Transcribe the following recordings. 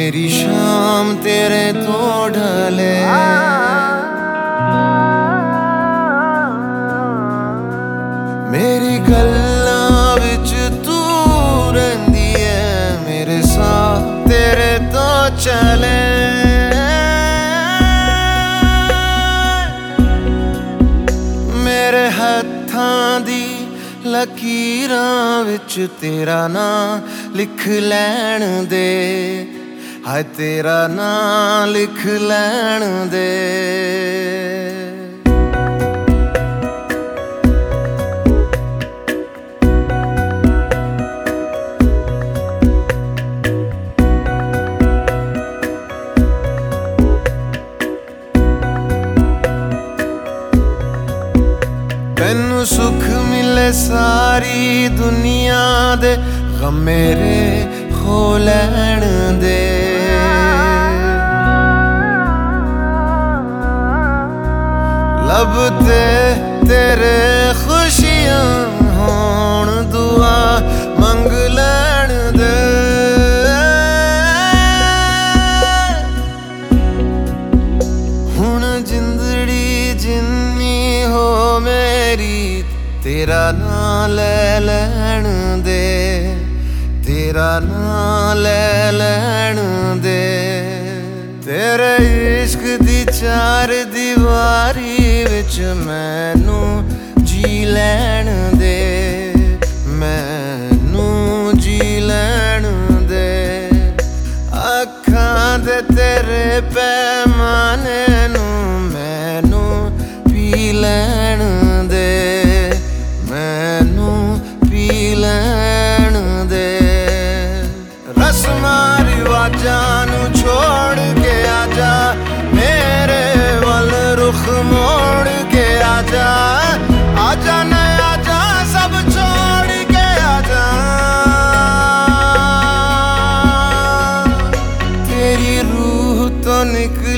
मेरी शाम तेरे तो ढले। मेरी गल्लां विच तू रहिंदी है, मेरे साथ तेरे तो चले। मेरे हत्थां दी लकीरां विच तेरा नां लिख लैण दे, हाय तेरा नां लिख लैण दे। तैनू सुख मिले सारी दुनिया दे, गम मेरे खो लैण दे। लब ते तेरे खुशियां होण, दुआ मंग लैण दे। हुण जिंदड़ी जिन्नी हो मेरी, तेरा नां ले लैण दे, तेरा नां ले लैण दे। तेरे इश्क दी चार दीवारी विच मैनू जी लैण दे, मैनू जी लैण दे। अखां दे तेरे पैमाने नू मैनू पी लैण दे, मैनू पी लैण दे। रस्मां रिवाजां नू छोड़ के आजा, मेरे वल रुख मोड़ के आजा। आजा न आजा सब छोड़ के आजा। तेरी रूह तो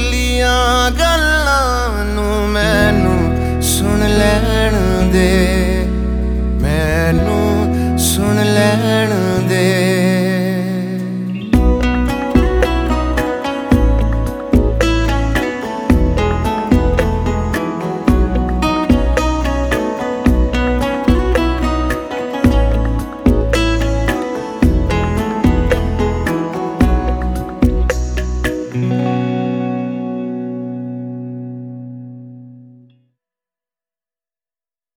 निकलियां गल्लां नू मैनू सुन लैण दे।